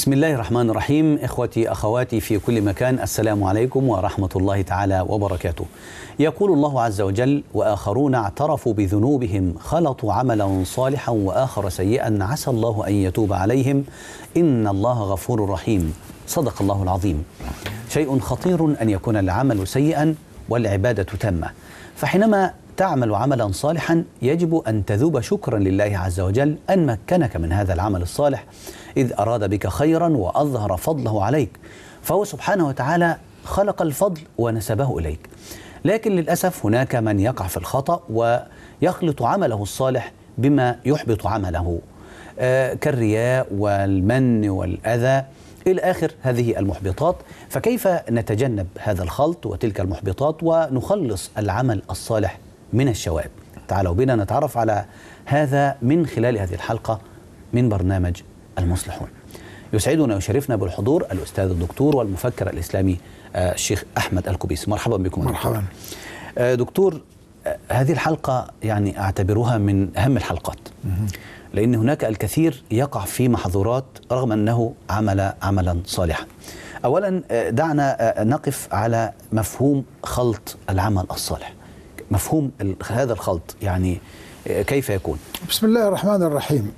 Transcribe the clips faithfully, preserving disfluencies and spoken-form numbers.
بسم الله الرحمن الرحيم. إخوتي أخواتي في كل مكان، السلام عليكم ورحمة الله تعالى وبركاته. يقول الله عز وجل: وآخرون اعترفوا بذنوبهم خلطوا عملا صالحا وآخر سيئا عسى الله أن يتوب عليهم إن الله غفور رحيم. صدق الله العظيم. شيء خطير أن يكون العمل سيئا والعبادة تامة، فحينما تعمل عملا صالحا يجب أن تذوب شكرا لله عز وجل أن مكنك من هذا العمل الصالح، إذ أراد بك خيرا وأظهر فضله عليك، فهو سبحانه وتعالى خلق الفضل ونسبه إليك. لكن للأسف هناك من يقع في الخطأ ويخلط عمله الصالح بما يحبط عمله، آه كالرياء والمن والأذى إلى آخر هذه المحبطات. فكيف نتجنب هذا الخلط وتلك المحبطات ونخلص العمل الصالح من الشوائب؟ تعالوا بنا نتعرف على هذا من خلال هذه الحلقة من برنامج المصلحون. يسعدنا ويشرفنا بالحضور الأستاذ الدكتور والمفكر الإسلامي آه الشيخ أحمد الكوبيس. مرحبا بكم. مرحبا آه دكتور. آه هذه الحلقة يعني أعتبرها من أهم الحلقات، لأن هناك الكثير يقع في محظورات رغم أنه عمل عملا صالحا. أولا آه دعنا آه نقف على مفهوم خلط العمل الصالح. مفهوم هذا الخلط يعني آه كيف يكون؟ بسم الله الرحمن الرحيم.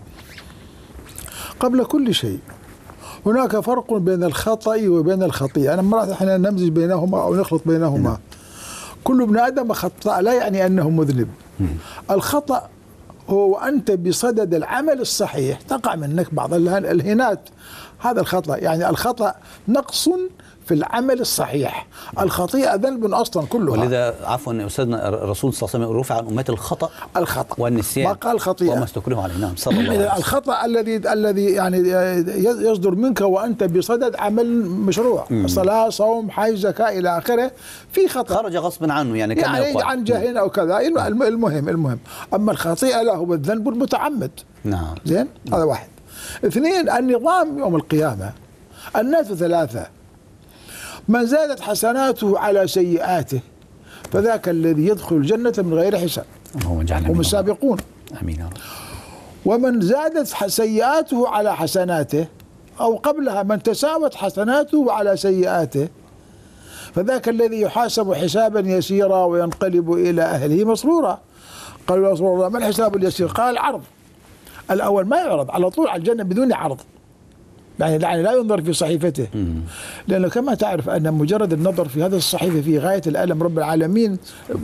قبل كل شيء هناك فرق بين الخطأ وبين الخطيئة. أنا مرات احنا نمزج بينهما أو نخلط بينهما. م. كل ابن آدم خطأ لا يعني أنه مذنب. م. الخطأ هو أنت بصدد العمل الصحيح تقع منك بعض الهينات، هذا الخطأ. يعني الخطأ نقص في العمل الصحيح، الخطيئة ذنب أصلا كلها. ولذا عفوا يا أستاذنا الرسول صلى الله عليه وسلم رفع عن أمتي الخطأ الخطأ والنسيان، ما قال خطيئة وما استكره عليه. نعم صلى الله عليه وسلم. الخطأ الذي الذي يعني يصدر منك وأنت بصدد عمل مشروع، مم. صلاة، صوم، حج، زكاة إلى آخره، في خطأ خرج غصبا عنه يعني كما يعني عن جهل أو كذا. المهم المهم أما الخطيئة لا، هو الذنب المتعمد. نعم زين، هذا واحد. اثنين، النظام يوم القيامة الناس ثلاثة: من زادت حسناته على سيئاته فذاك الذي يدخل الجنة من غير حساب، هم السابقون. آمين يا رب. ومن زادت سيئاته على حسناته، أو قبلها من تساوت حسناته على سيئاته فذاك الذي يحاسب حسابا يسيرا وينقلب إلى أهله مسرورا. قالوا يا رسول الله ما الحساب اليسير؟ قال العرض. الأول ما يعرض على طول على الجنة بدون عرض، يعني لا ينظر في صحيفته، لأنه كما تعرف أن مجرد النظر في هذه الصحيفة في غاية الألم رب العالمين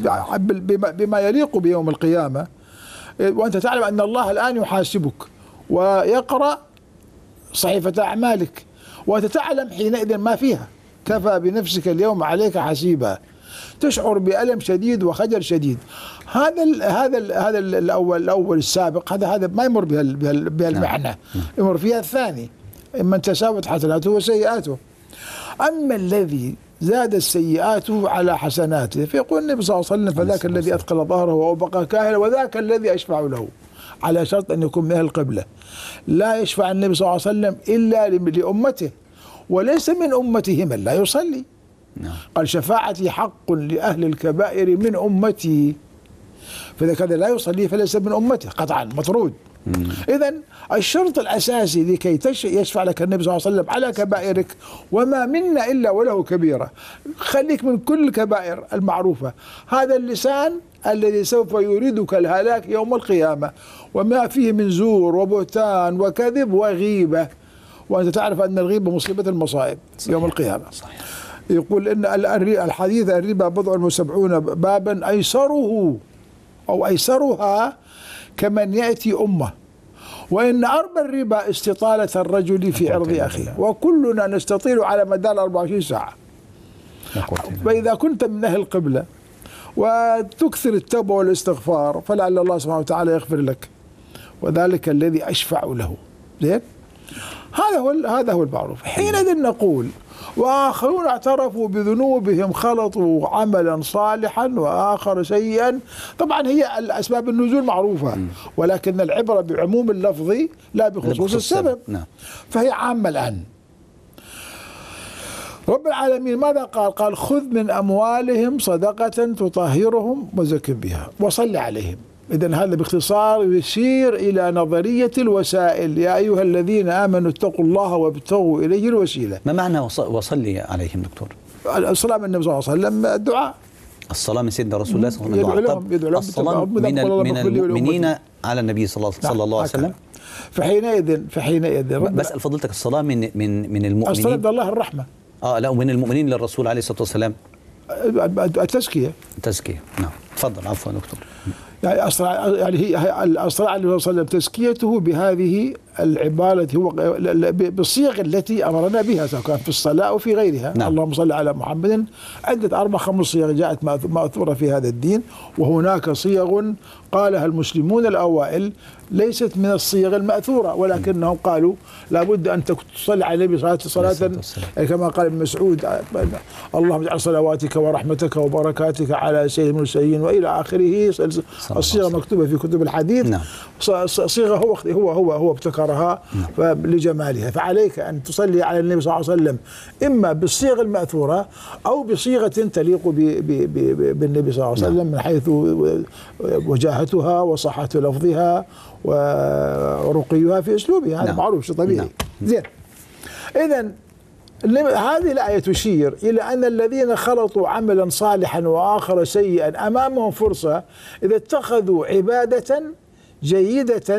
بما يليق بيوم القيامة، وأنت تعلم أن الله الآن يحاسبك ويقرأ صحيفة أعمالك وأنت تعلم حينئذ ما فيها. كفى بنفسك اليوم عليك حسيبا. تشعر بألم شديد وخجل شديد. هذا ال هذا ال هذا الأول الأول السابق، هذا هذا ما يمر بهالمعنى، يمر فيها الثاني من تساوت حسناته وسيئاته. أما الذي زاد سيئاته على حسناته فيقول النبي صلى الله عليه وسلم فذاك الذي أثقل ظهره وأوبق كاهله وذاك الذي أشفع له، على شرط أن يكون من أهل القبلة. لا يشفع النبي صلى الله عليه وسلم إلا لأمته، وليس من أمته من لا يصلي. قال شفاعتي حق لأهل الكبائر من أمتي، فإذا كان لا يصلي فليس من أمته قطعا، مطرود. إذن الشرط الأساسي لكي يشفع لك النبي صلى الله عليه وسلم على كبائرك، وما منا إلا وله كبيرة، خليك من كل الكبائر المعروفة. هذا اللسان الذي سوف يريدك الهلاك يوم القيامة، وما فيه من زور وبهتان وكذب وغيبة، وأنت تعرف أن الغيبة مصيبة المصائب يوم القيامة. صحيح. يقول إن الحديث الربا بضع وسبعون بابا أيسره أو أيسرها كمن يأتي أمه، وإن أربى الربا استطالة الرجل في عرض أخيه، وكلنا نستطيل على مدار أربعة وعشرين ساعة. فإذا كنت من أهل القبلة وتكثر التوبة والاستغفار فلعل الله سبحانه وتعالى يغفر لك، وذلك الذي أشفع له. زين، هذا هو هذا هو المعروف. حينئذ نقول وآخرون اعترفوا بذنوبهم خلطوا عملا صالحا وآخر سيئا. طبعا هي الأسباب النزول معروفة، ولكن العبرة بعموم اللفظ لا بخصوص السبب. نعم. فهي عامة الآن. رب العالمين ماذا قال؟ قال خذ من أموالهم صدقة تطهرهم وزكِ بها وصل عليهم. إذن هذا باختصار يشير إلى نظرية الوسائل. يا أيها الذين آمنوا اتقوا الله وابتغوا إليه الوسيلة. ما معنى وصلي عليهم دكتور؟ الصلاة من النبي صلى الله عليه وسلم الدعاء. الصلاة من سيدنا رسول الله صلى الله عليه يدعو وسلم. لهم يدعو لهم الصلاة من, من المؤمنين على النبي صلى الله عليه وسلم. فحينئذ فحينئذ بسأل فضيلتك الصلاة من من من المؤمنين. الصلاة بالله الرحمة. اه لا، ومن المؤمنين للرسول عليه الصلاة والسلام التزكية. التزكية نعم. تفضل عفوا دكتور. يعني أسرع يعني هي الأسرع عليه الصلاة والسلام تزكيته بهذه العبارة هو بالصيغ التي أمرنا بها سواء كان في الصلاة أو في غيرها. نعم. اللهم صل على محمد. عدة أربع خمس صيغ جاءت مأثورة في هذا الدين، وهناك صيغ قالها المسلمون الأوائل ليست من الصيغ المأثورة، ولكنهم قالوا لابد أن تصلي على النبي صلاة صلاة كما قال ابن مسعود اللهم اجعل صلواتك ورحمتك وبركاتك على سيد المرسلين وإلى آخره. الصيغة مكتوبة في كتب الحديث. نعم. صيغة هو هو هو هو ابتكرها لجمالها. فعليك أن تصلي على النبي صلى الله عليه وسلم إما بالصيغة المأثورة أو بصيغة تليق بالنبي صلى الله عليه وسلم من حيث وجاهتها وصحة لفظها ورقيها في أسلوبها. هذا معروف شيء طبيعي. زين. إذن هذه الآية تشير إلى أن الذين خلطوا عملا صالحا وآخر سيئا أمامهم فرصة إذا اتخذوا عبادة جيدة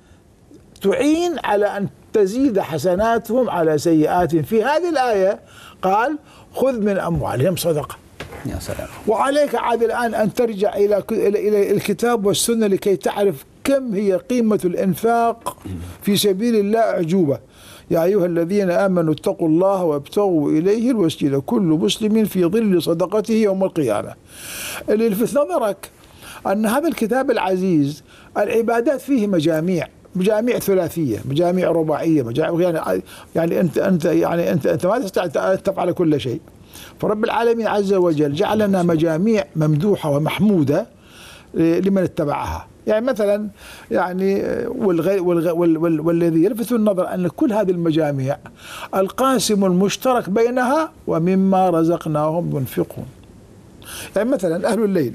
تعين على أن تزيد حسناتهم على سيئاتهم. في هذه الآية قال خذ من أموالهم صدقة. يا سلام. وعليك عاد الآن أن ترجع إلى إلى الكتاب والسنة لكي تعرف كم هي قيمة الإنفاق في سبيل الله أعجوبة. يا أيها الذين آمنوا اتقوا الله وابتغوا إليه الوسيلة كل مسلم في ظل صدقته يوم القيامة. اللي يلفت نظرك أن هذا الكتاب العزيز العبادات فيه مجاميع مجاميع ثلاثية مجاميع رباعية مجاميع يعني يعني أنت أنت يعني أنت أنت ما تستطيع أن تفعل كل شيء. فرب العالمين عز وجل جعل لنا مجاميع ممدوحة ومحمودة لمن اتبعها. يعني مثلا يعني والغي والغي وال والذي يلفت النظر أن كل هذه المجاميع القاسم المشترك بينها ومما رزقناهم ينفقون. يعني مثلا أهل الليل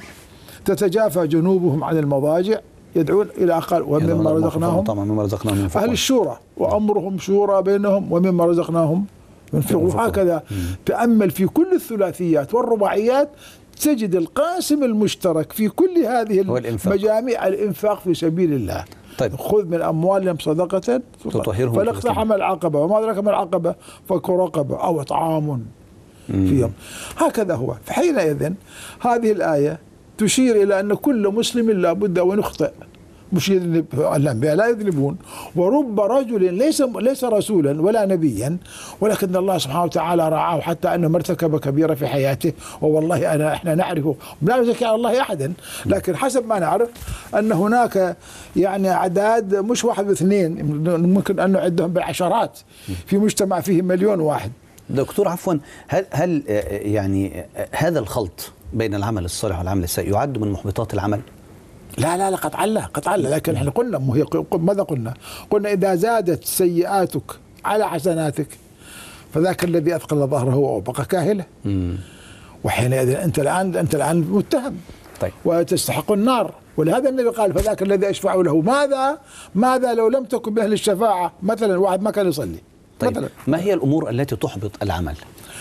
تتجافى جنوبهم عن المضاجع يدعون إلى أقل ومما رزقناهم ينفقون. أهل الشورى وأمرهم شورى بينهم وممما رزقناهم ينفقون. هكذا تأمل في كل الثلاثيات والرباعيات تجد القاسم المشترك في كل هذه المجاميع الإنفاق في سبيل الله. طيب. خذ من أموالهم صدقة تطهرهم فلا اقتحم العقبة وما أدراك ما العقبة فك رقبة أو إطعام فيهم. هكذا هو. فحينئذ هذه الآية تشير إلى أن كل مسلم لا بد وأن يخطئ. مش يذنب، الأنبياء لا يذنبون، ورب رجل ليس ليس رسولا ولا نبيا ولكن الله سبحانه وتعالى رعاه حتى أنه ارتكب كبيرة في حياته. ووالله أنا إحنا نعرفه لا نزكي على الله أحدا، لكن حسب ما نعرف أن هناك يعني أعداد مش واحد واثنين ممكن أن نعدهم بالعشرات في مجتمع فيه مليون واحد. دكتور عفوا هل هل يعني هذا الخلط بين العمل الصالح والعمل السيء يعد من محبطات العمل؟ لا لا لا قطعا لا قطعا لا، لكن احنا قلنا ماذا قلنا؟ قلنا إذا زادت سيئاتك على حسناتك فذاك الذي أثقل ظهره وأوبق كاهله. وحينئذ أنت الآن أنت الآن متهم. طيب. وتستحق النار. ولهذا النبي قال فذاك الذي أشفع له. ماذا ماذا لو لم تكن بأهل الشفاعة مثلا واحد ما كان يصلي. طيب. مثلا ما هي الأمور التي تحبط العمل؟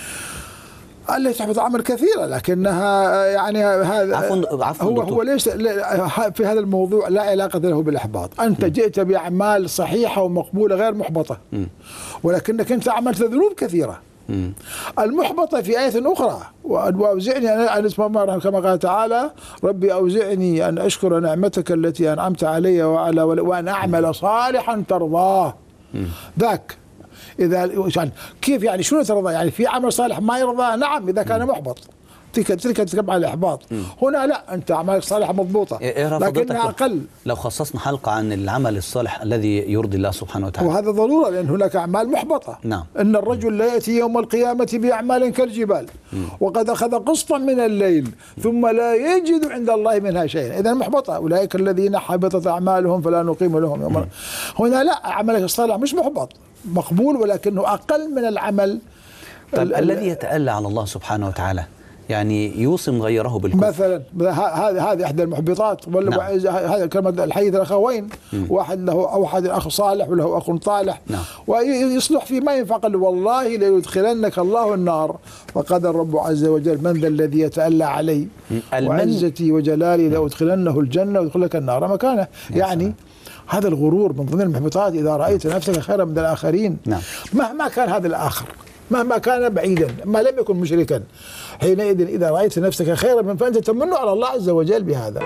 التي تحبط عمل كثيرة لكنها يعني هذا عفوا عفوا هو دكتور. هو ليس في هذا الموضوع لا علاقة له بالإحباط. أنت م. جئت بأعمال صحيحة ومقبولة غير محبطة م. ولكنك أنت عملت ذنوب كثيرة. م. المحبطة في آية أخرى وأوزعني أن أسمع كما قال تعالى ربي أوزعني أن أشكر نعمتك التي أنعمت علي وعلى وأن أعمل صالحا ترضاه. ذاك إذا يعني كيف يعني شنو ترضى؟ يعني في عمل صالح ما يرضى؟ نعم إذا كان محبط تلك تلك تتبع الإحباط. هنا لا، أنت أعمالك صالحة مضبوطة لكنها أقل. لو خصصنا حلقة عن العمل الصالح الذي يرضي الله سبحانه وتعالى وهذا ضرورة لأن هناك أعمال محبطة. نعم. إن الرجل لا يأتي يوم القيامة بأعمال كالجبال م. وقد أخذ قسطا من الليل ثم لا يجد عند الله منها شيئا. إذا محبطة. أولئك الذين حبطت أعمالهم فلا نقيم لهم يوم. هنا لا، عملك الصالح مش محبط، مقبول ولكنه أقل من العمل. طيب الذي يتألى على الله سبحانه وتعالى يعني يوصم غيره بالكفر مثلا. هذه هذه احدى المحبطات. ولا نعم. هذا كما الحديث الاخوين، م. واحد له او احد اخ صالح وله اخ طالح، نعم. ويصلح في ما ينفع. قال والله ليدخلنك الله النار، فقال الرب عز وجل من ذا الذي يتألى علي وعزتي وجلالي لأدخلنه الجنة ويدخلك النار مكانه. يعني سلام. هذا الغرور من ضمن المحبطات. إذا رأيت نفسك خيرا من الآخرين، نعم. مهما كان هذا الآخر، مهما كان بعيدا، ما لم يكن مشركا، حينئذ إذا رأيت نفسك خيرا من فأنت تمن على الله عز وجل بهذا.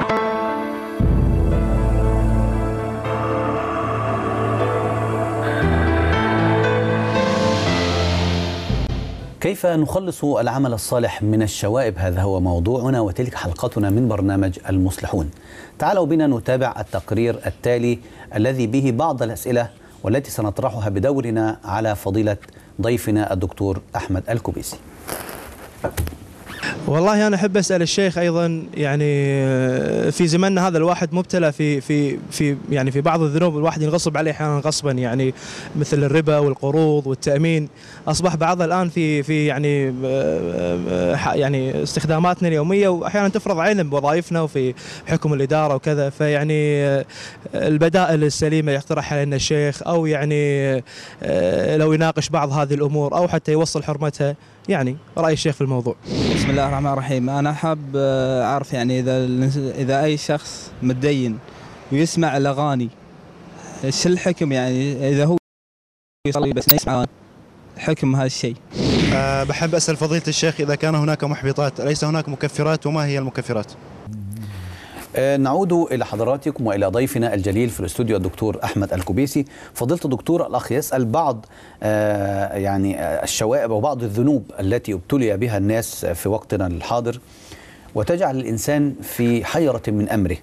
كيف نخلص العمل الصالح من الشوائب؟ هذا هو موضوعنا وتلك حلقتنا من برنامج المصلحون. تعالوا بنا نتابع التقرير التالي الذي به بعض الأسئلة والتي سنطرحها بدورنا على فضيلة ضيفنا الدكتور أحمد الكوبيسي. والله أنا أحب أسأل الشيخ أيضا، يعني في زماننا هذا الواحد مبتلى في في في يعني في بعض الذنوب الواحد ينغصب عليه أحيانا غصبا، يعني مثل الربا والقروض والتأمين. أصبح بعضها الآن في في يعني يعني استخداماتنا اليومية، وأحيانا تفرض علينا بوظائفنا وفي حكم الإدارة وكذا. فيعني البدائل السليمة يقترح علينا الشيخ، أو يعني لو يناقش بعض هذه الأمور أو حتى يوصل حرمتها، يعني رأي الشيخ في الموضوع. بسم الله الرحمن الرحيم. أنا حاب أعرف يعني إذا إذا أي شخص متدين ويسمع الأغاني، إيش الحكم؟ يعني إذا هو يصلي بس يسمع حكم هذا الشيء. أه بحب أسأل فضيلة الشيخ إذا كان هناك محبطات أليس هناك مكفرات، وما هي المكفرات؟ نعود إلى حضراتكم وإلى ضيفنا الجليل في الاستوديو الدكتور أحمد الكوبيسي. فضيلة الدكتور، الأخ يسأل بعض يعني الشوائب وبعض الذنوب التي ابتلي بها الناس في وقتنا الحاضر وتجعل الإنسان في حيرة من أمره،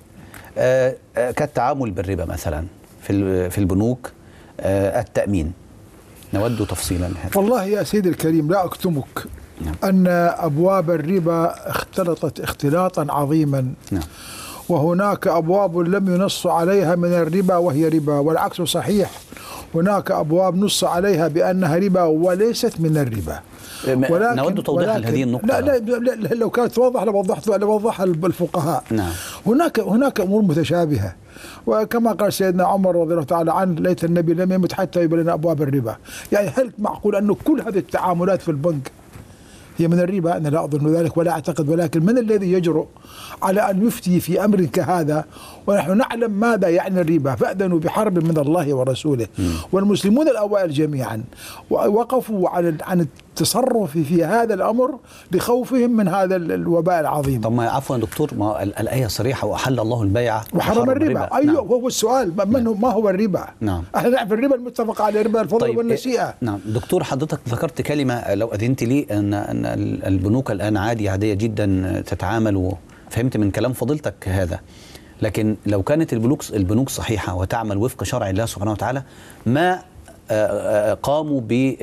كالتعامل بالربا مثلا في البنوك، التأمين. نود تفصيلا هذا. والله يا سيدي الكريم لا أكتمك، نعم. أن أبواب الربا اختلطت اختلاطا عظيما، نعم. وهناك أبواب لم ينص عليها من الربا وهي ربا، والعكس صحيح. هناك أبواب نص عليها بأنها ربا وليست من الربا. ولكن نود توضيح هذه النقطة. لا, لا, لا لو كانت توضح لوضحت لوضحها الفقهاء. نعم. هناك هناك أمور متشابهة، وكما قال سيدنا عمر رضي الله تعالى عنه ليت النبي لم يمت حتى يبين أبواب الربا. يعني هل معقول أن كل هذه التعاملات في البنك هي من الربا؟ أنا لا أظن ذلك ولا أعتقد، ولكن من الذي يجرؤ على أن يفتي في أمر كهذا ونحن نعلم ماذا يعني الربا؟ فأذنوا بحرب من الله ورسوله. م. والمسلمون الأوائل جميعا وقفوا عن عن التصرف في هذا الأمر لخوفهم من هذا الوباء العظيم. طب ما عفوا دكتور، ما الآية صريحة وأحل الله البيع وحرم الربا, الربا. أيوه، نعم. هو السؤال من هو ما هو الربا؟ نعم. احنا نعرف الربا المتفق عليه، ربا الفضل طيب. والنسيئة. نعم دكتور، حضرتك ذكرت كلمة لو أذنت لي أن أن البنوك الآن عادي عادية جدا تتعامل، وفهمت من كلام فضيلتك هذا. لكن لو كانت البنوك البنوك صحيحة وتعمل وفق شرع الله سبحانه وتعالى، ما قاموا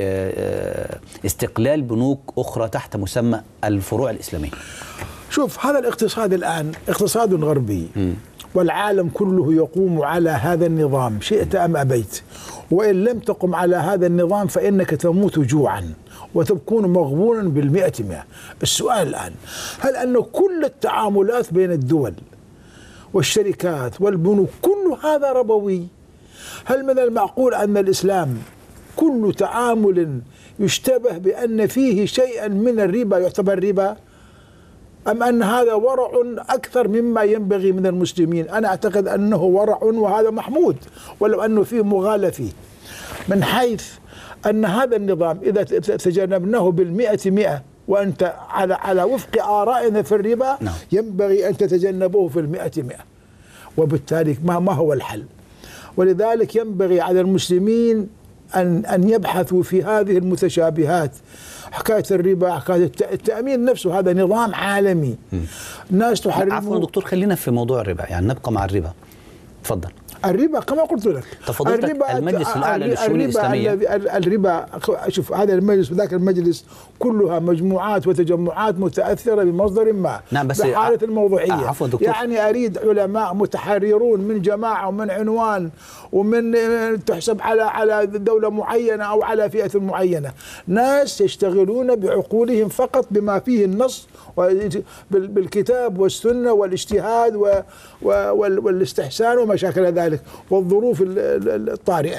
باستقلال بنوك أخرى تحت مسمى الفروع الإسلامية. شوف، هذا الاقتصاد الآن اقتصاد غربي، م. والعالم كله يقوم على هذا النظام شئت أم أبيت، وإن لم تقم على هذا النظام فإنك تموت جوعا وتكون مغبونا بالمئة مئة. السؤال الآن، هل أن كل التعاملات بين الدول والشركات والبنوك كل هذا ربوي؟ هل من المعقول أن الإسلام كل تعامل يشتبه بأن فيه شيئا من الربا يعتبر ربا؟ أم أن هذا ورع أكثر مما ينبغي من المسلمين؟ أنا أعتقد أنه ورع وهذا محمود، ولو أنه فيه مغالى فيه، من حيث أن هذا النظام إذا تجنبناه بالمئة مئة وأنت على على وفق آرائنا في الربا، نعم. ينبغي أن تتجنبوه في المئة مئة، وبالتالي ما ما هو الحل؟ ولذلك ينبغي على المسلمين أن أن يبحثوا في هذه المتشابهات. حكاية الربا، حكاية التأمين نفسه، هذا نظام عالمي. الناس تحرمه. عفوا دكتور، خلينا في موضوع الربا، يعني نبقى مع الربا. تفضل. الربا كما قلت لك الربا المجلس الأعلى للشؤون الإسلامية الربا شوف هذا المجلس وذاك المجلس كلها مجموعات وتجمعات متأثرة بمصدر ما. نعم بس بحالة الموضوعية. عفوا دكتور، يعني أريد علماء متحررون من جماعة ومن عنوان ومن تحسب على على دولة معينة أو على فئة معينة، ناس يشتغلون بعقولهم فقط بما فيه النص بالكتاب والسنة والاجتهاد والاستحسان وما شاكل ذلك والظروف الطارئة.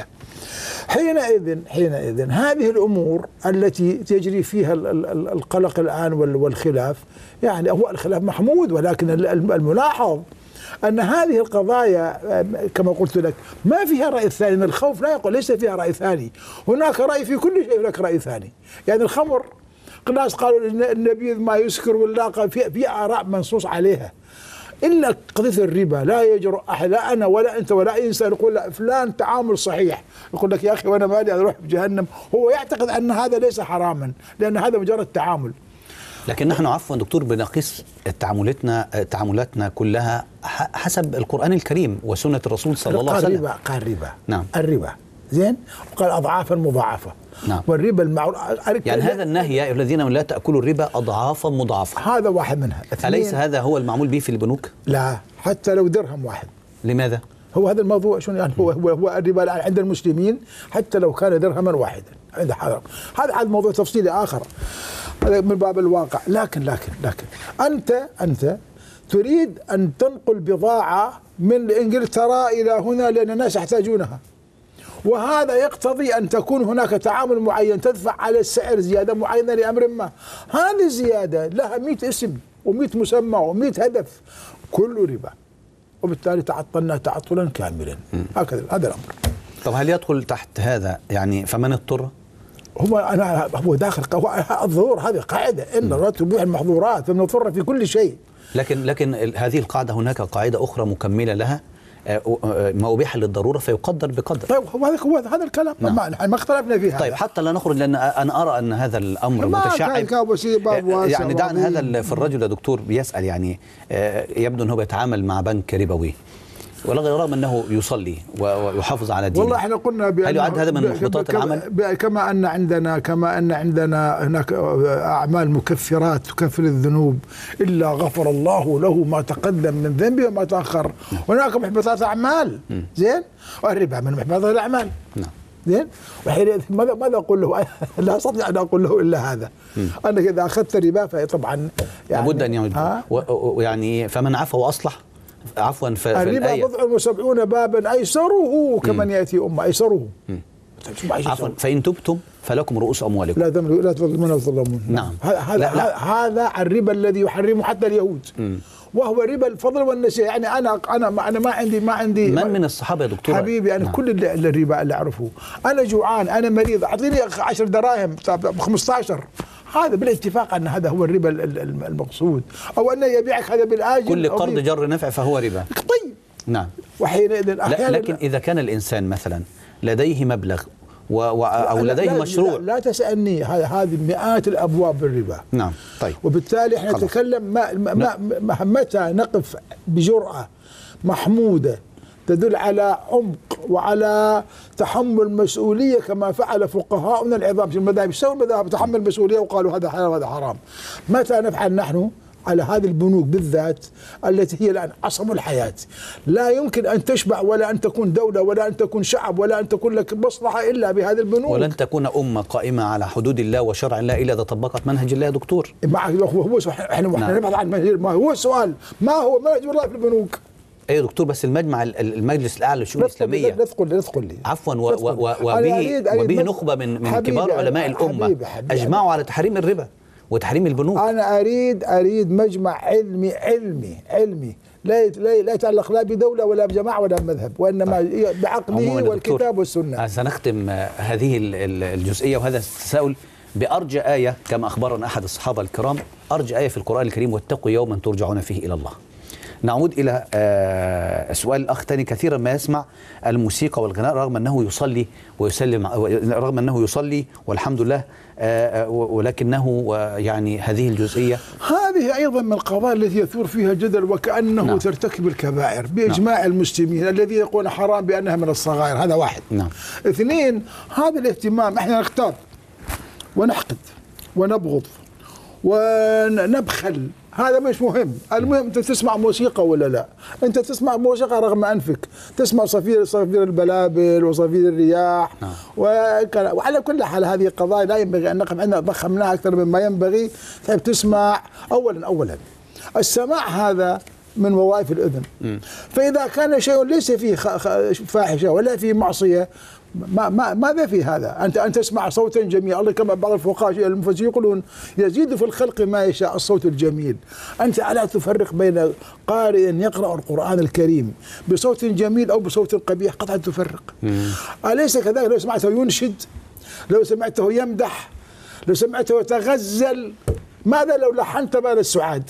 حينئذ حينئذ هذه الأمور التي تجري فيها القلق الآن والخلاف، يعني هو الخلاف محمود، ولكن الملاحظ أن هذه القضايا كما قلت لك ما فيها رأي ثاني. الخوف لا يقول ليس فيها رأي ثاني، هناك رأي في كل شيء، هناك رأي ثاني. يعني الخمر ناس قالوا النبيذ ما يسكر واللاقى في, في آراء منصوص عليها. إلا قضية الربا لا يجرؤ أحد، لا أنا ولا أنت ولا أي إنسان يقول لا فلان تعامل صحيح، يقول لك يا أخي وأنا مالي أروح بجهنم. هو يعتقد أن هذا ليس حراما لأن هذا مجرد تعامل. لكن نحن عفوا دكتور بنقيس تعاملاتنا تعاملاتنا كلها حسب القرآن الكريم وسنة الرسول صلى الله عليه وسلم. الربا قال الربا نعم الربا زين وقال أضعافا مضاعفة. نعم. والربا المعروف يعني هذا النهي يا أيها الذين لا تأكلوا الربا أضعافا مضاعفة، هذا واحد منها. أليس هذا هو المعمول به في البنوك؟ لا، حتى لو درهم واحد. لماذا؟ هو هذا الموضوع شنو يعني هو هو, هو الربا عند المسلمين حتى لو كان درهما واحدا عند حرام. هذا هذا موضوع تفصيلي آخر، هذا من باب الواقع. لكن لكن لكن أنت أنت تريد أن تنقل بضاعة من إنجلترا إلى هنا لأن الناس يحتاجونها، وهذا يقتضي أن تكون هناك تعامل معين، تدفع على السعر زيادة معينة لأمر ما. هذه الزيادة لها مئة اسم ومئة مسمى ومئة هدف، كله ربا، وبالتالي تعطلنا تعطلا كاملا. هكذا هذا الأمر. طب هل يدخل تحت هذا يعني فمن اضطر؟ هو أنا هو داخل الظهور، هذه قاعدة إن الله تبيح المحظورات فمن اضطر في كل شيء. لكن لكن هذه القاعدة هناك قاعدة أخرى مكملة لها، ما أبيح للضرورة فيقدر بقدر. طيب هو هذا الكلام. نعم. ما, ما اختلفنا فيه. طيب حتى لا نخرج، لأن أنا أرى أن هذا الأمر متشعب. يعني دعنا هذا في الرجل يا دكتور بيسأل، يعني يبدو أنه بيتعامل مع بنك ربوي ورغم أنه يصلي ويحافظ على دينه. والله احنا قلنا هل يعد هذا من محبطات العمل؟ كما أن عندنا كما أن عندنا هناك أعمال مكفرات تكفر الذنوب إلا غفر الله له ما تقدم من ذنبه وما تأخر. هناك محبطات أعمال زين، والربا من محبطات الأعمال. نعم زين. وحين ماذا ماذا أقول له؟ لا أستطيع أن أقول له إلا هذا، أنك إذا أخذت الربا فطبعا يعني لابد أن يعود، ويعني فمن عفا وأصلح عفوا في الربا بضع وسبعون بابا أيسره كمن يأتي أمة أيسره. عفوا فإن تبتم فلكم رؤوس أموالكم لا تملكون لا تظلمون ولا تظلمون. نعم. هذا هذا الربا الذي يحرمه حتى اليهود، م. وهو ربا الفضل والنسيئة. يعني أنا أنا أنا ما عندي ما عندي من من الصحابة يا دكتور حبيبي أنا نعم. كل الربا اللي أعرفه، أنا جوعان أنا مريض أعطيني عشر دراهم ب خمسة عشر، هذا بالاتفاق أن هذا هو الربا المقصود، أو أنه يبيعك هذا بالآجل. كل قرض جر نفع فهو ربا. طيب نعم. وحينئذ لكن إذا كان الإنسان مثلا لديه مبلغ و و أو لا لديه لا مشروع، لا, لا تسألني، هذه مئات الأبواب بالربا. نعم. طيب وبالتالي احنا نتكلم ما ما ما متى نقف بجرأة محمودة تدل على عمق وعلى تحمل مسؤولية كما فعل فقهاؤنا العظام في المذاهب، سووا المذاهب تحمل مسؤولية وقالوا هذا حلال وهذا حرام. متى نفعل نحن على هذه البنوك بالذات التي هي الآن عصب الحياة؟ لا يمكن أن تشبع ولا أن تكون دولة ولا أن تكون شعب ولا أن تكون لك مصلحة إلا بهذه البنوك، ولن تكون أمة قائمة على حدود الله وشرع الله إلا إذا طبقت منهج الله يا دكتور. هو احنا نبحث عن منهج، ما هو السؤال ما هو منهج الله في البنوك؟ ايه يا دكتور، بس المجمع المجلس الاعلى للشؤون الاسلاميه لا تقول لي تقول لي عفوا وبه وبه نخبه من من كبار علماء الامه حبيبي حبيبي اجمعوا على تحريم الربا وتحريم البنوك. انا اريد اريد مجمع علمي علمي علمي لا لا يتعلق لا بدوله ولا بجماعه ولا بمذهب، وانما بعقله والكتاب والسنه. سنختم هذه الجزئيه وهذا التساؤل بارجى ايه كما اخبرنا احد الصحابه الكرام، ارجى ايه في القران الكريم: واتقوا يوما ترجعون فيه الى الله. نعود إلى آه سؤال الأخ تاني. كثيرا ما يسمع الموسيقى والغناء رغم أنه يصلي ويسلم، رغم أنه يصلي والحمد لله، آه ولكنه آه يعني هذه الجزئية هذه أيضا من القضايا التي يثور فيها جدل وكأنه نعم. ترتكب الكبائر بإجماع نعم. المسلمين الذي يقول حرام بأنها من الصغائر. هذا واحد. نعم. اثنين، هذا الاهتمام، احنا نختار ونحقد ونبغض ونبخل، هذا مش مهم. المهم انت تسمع موسيقى ولا لا. انت تسمع موسيقى رغم انفك، تسمع صفير صفير البلابل وصفير الرياح نعم. وعلى كل حال هذه قضايا لا ينبغي ان نقف عندنا ضخمناها اكثر مما ينبغي. طيب تسمع، اولا اولا السماع هذا من وظائف الاذن. م. فاذا كان شيء ليس فيه فاحشه ولا فيه معصيه، ما ما ماذا في هذا؟ انت ان تسمع صوتا جميلا، الله كما بعض الفقهاء المفسرين يقولون يزيد في الخلق ما يشاء الصوت الجميل. انت الا تفرق بين قارئ يقرا القران الكريم بصوت جميل او بصوت قبيح؟ قطعا تفرق. مم. اليس كذلك؟ لو سمعته ينشد، لو سمعته يمدح، لو سمعته يتغزل، ماذا لو لحنت بين السعاد؟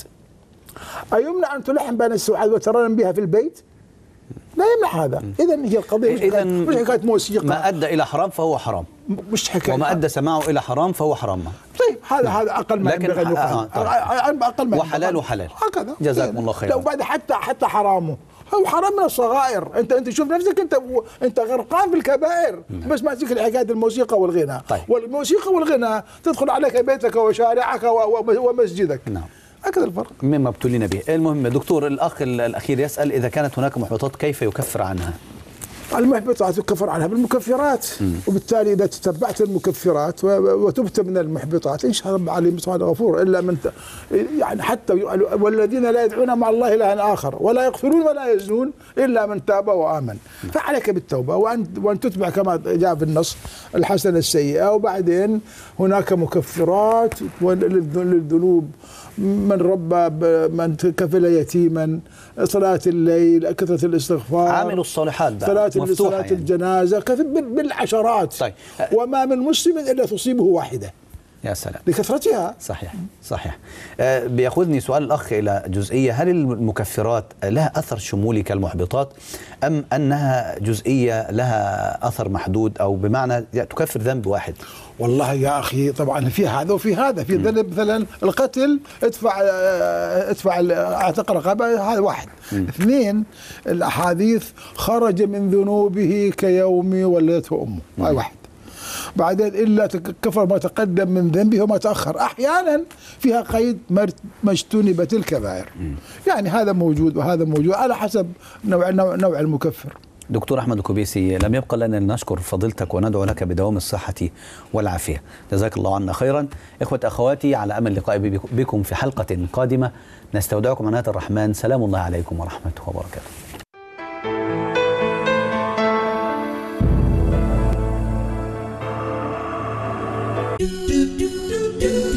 ايمنع ان تلحن بين السعاد وترنم بها في البيت؟ لا يمنع هذا. إذا هي القضية مش حكاية, مش حكاية موسيقى. ما أدى إلى حرام فهو حرام، مش حكاية، وما أدى سماعه إلى حرام فهو حرام. طيب هذا هذا أقل ما ينبغي أن يقال. أقل ما وحلال وحلال هكذا. جزاكم الله خيرا. لو بعد حتى حتى حرامه هو حرام من الصغائر. انت انت شوف نفسك، انت انت غرقان في الكبائر. مم. بس ما تذكر حكايه الموسيقى والغناء. طيب. والموسيقى والغناء تدخل عليك بيتك وشارعك ومسجدك. نعم. هكذا الفرق مما ابتلينا به. المهم دكتور، الأخ الأخير يسأل إذا كانت هناك محبطات كيف يكفر عنها؟ المحبطات يكفر عنها بالمكفرات. م. وبالتالي إذا تتبعت المكفرات وتبت من المحبطات إن شاء الله عليهم سبحانه غفور. إلا من ت... يعني حتى والذين لا يدعون مع الله إلها آخر ولا يقتلون ولا يزنون إلا من تاب وآمن. م. فعليك بالتوبة وأن وأن تتبع كما جاء في النص الحسنة السيئة. وبعدين هناك مكفرات للذنوب، من ربى، من كفل يتيما، صلاة الليل، كثرة الاستغفار، عامل الصالحات، صلاة صلاة يعني. الجنازة، كثر بالعشرات. طيب. وما من مسلم إلا تصيبه واحدة. يا سلام لكثرتها. صحيح صحيح. آه بياخذني سؤال الأخ إلى جزئية: هل المكفرات لها أثر شمولي كالمحبطات، أم أنها جزئية لها أثر محدود، أو بمعنى تكفر ذنب واحد؟ والله يا أخي طبعا في هذا وفي هذا. في ذنب مثلا القتل، ادفع ادفع اعتق رقبة، هذا واحد. م. اثنين، الأحاديث خرج من ذنوبه كيوم ولدته أمه، هاي واحد. بعدين إلا كفر ما تقدم من ذنبه وما تأخر. أحيانا فيها قيد ما اجتنبت الكبائر. يعني هذا موجود وهذا موجود على حسب نوع نوع المكفر. دكتور أحمد الكوبيسي، لم يبقى لنا لنشكر فضيلتك وندعو لك بدوام الصحة والعافية. جزاك الله عنا خيرا. إخوة أخواتي، على أمل اللقاء بكم في حلقة قادمة. نستودعكم عناية الرحمن. سلام الله عليكم ورحمته وبركاته.